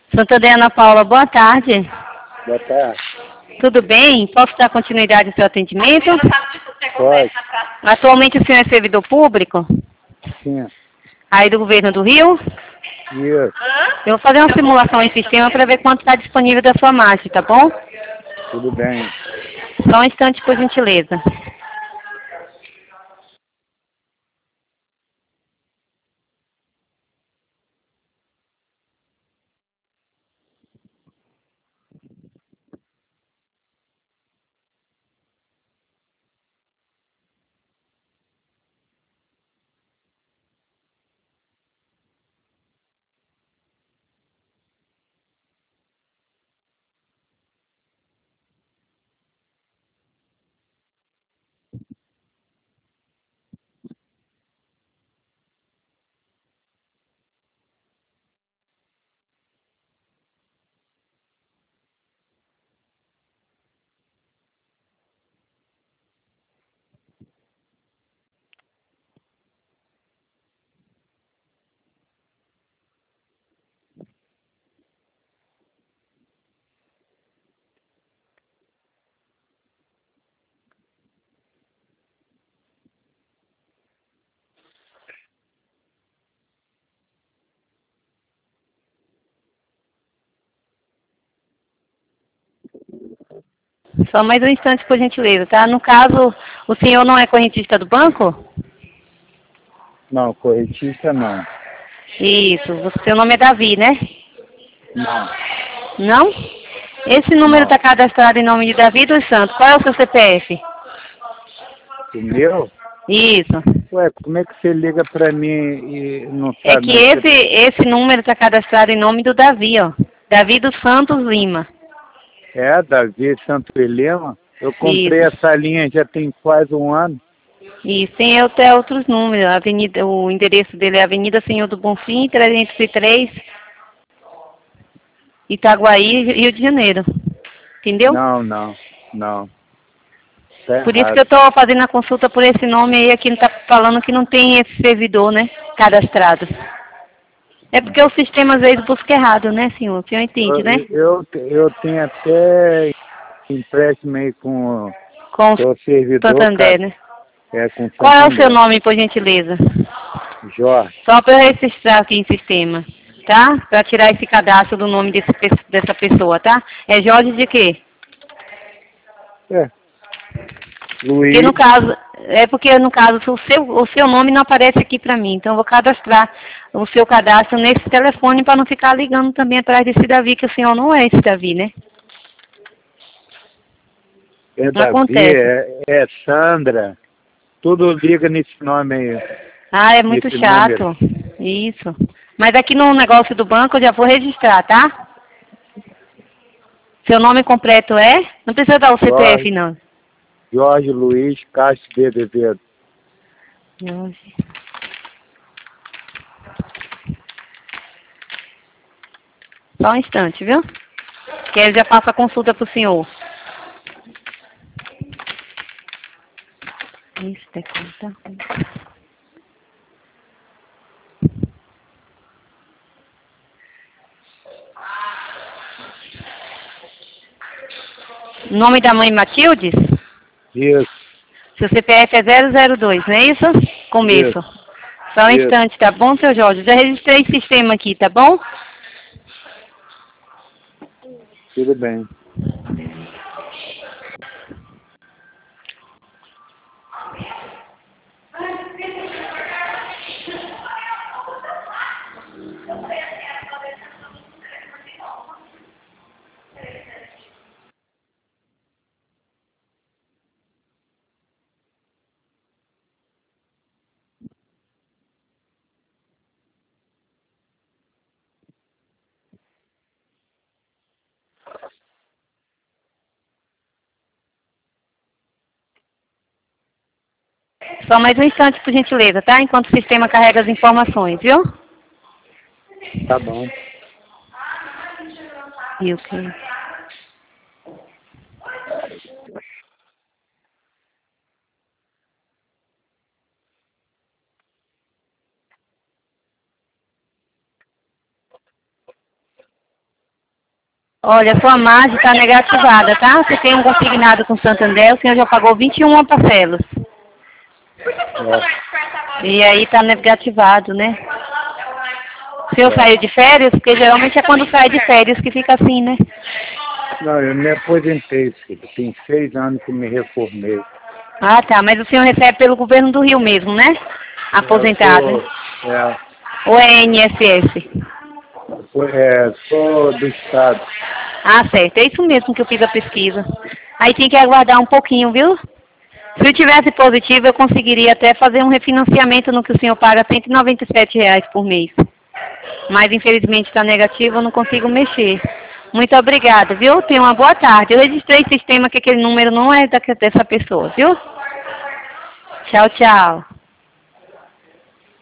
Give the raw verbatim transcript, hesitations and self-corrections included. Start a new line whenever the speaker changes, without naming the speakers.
Santander, Ana Paula, boa tarde.
Boa tarde.
Tudo bem? Posso dar continuidade ao seu atendimento?
Pode.
Atualmente o senhor é servidor público?
Sim.
Aí do governo do Rio?
Isso.
Eu vou fazer uma simulação em sistema para ver quanto está disponível da sua margem, tá bom?
Tudo bem.
Só um instante, por gentileza. Só mais um instante, por gentileza, tá? No caso, o senhor não é correntista do banco?
Não, corretista não.
Isso, o seu nome é Davi, né?
Não.
Não? Esse número
Não.
está cadastrado em nome de Davi dos Santos. Qual é o seu C P F?
O meu?
Isso.
Ué, como é que você liga pra mim e não
É
sabe
que
mais?
esse, esse número está cadastrado em nome do Davi, ó. Davi dos Santos Lima.
É, Davi Santo Helena. Eu comprei
Isso.
essa linha já tem quase um ano.
E tem até outros números. A avenida, o endereço dele é Avenida Senhor do Bonfim, trezentos e três, Itaguaí, Rio de Janeiro. Entendeu?
Não, não, não. Tá
Por isso que eu
errado.
estou fazendo a consulta por esse nome aí, aqui não está falando que não tem esse servidor, né? Cadastrado. É porque o sistema às vezes busca errado, né, senhor? O senhor entende,
Eu,
né?
eu, eu tenho até empréstimo aí com
Com o
o servidor,
Santander,
cara.
né?
É, com
Qual é o seu
Santander.
nome, por gentileza?
Jorge.
Só para eu registrar aqui em sistema, tá? Para tirar esse cadastro do nome desse, pe- dessa pessoa, tá? É Jorge de quê?
É.
Porque no
Luiz.
caso, é porque no caso o seu, o seu nome não aparece aqui para mim, então eu vou cadastrar o seu cadastro nesse telefone para não ficar ligando também atrás desse Davi, que o senhor não é esse Davi, né?
É
Não
Davi,
acontece.
é, é Sandra. Tudo liga nesse nome aí,
Ah, é muito
nesse número.
chato. Isso. Mas aqui no negócio do banco eu já vou registrar, tá? Seu nome completo é? Não precisa dar o C P F,
Jorge,
não.
Jorge Luiz Castro de Azevedo.
Jorge. Só um instante, viu? Que aí eu já passo a consulta pro senhor. Isso, tem conta. Nome da mãe Matildes?
Isso,
Seu C P F é zero zero dois, não é isso? Começo.
isso,
Só um
isso.
instante, tá bom, seu Jorge? Já registrei o sistema aqui, tá bom?
Tudo bem.
Só mais um instante, por gentileza, tá? Enquanto o sistema carrega as informações, viu?
Tá bom.
E o que? Olha, a sua margem está negativada, tá? Você tem um consignado com o Santander, o senhor já pagou vinte e uma parcelas.
É.
E aí está negativado, né? O senhor saiu de férias? Porque geralmente é quando sai de férias que fica assim, né?
Não, eu me aposentei, filho. Tem seis anos que me reformei.
Ah, tá. Mas o senhor recebe pelo governo do Rio mesmo, né? Aposentado.
Eu sou, é,
Ou é I N S S?
é, sou do Estado.
Ah, certo. É isso mesmo que eu fiz a pesquisa. Aí tem que aguardar um pouquinho, viu? Se eu tivesse positivo, eu conseguiria até fazer um refinanciamento no que o senhor paga cento e noventa e sete reais por mês. Mas, infelizmente, está negativo, eu não consigo mexer. Muito obrigada, viu? Tenha uma boa tarde. Eu registrei o sistema que aquele número não é da, dessa pessoa, viu? Tchau, tchau.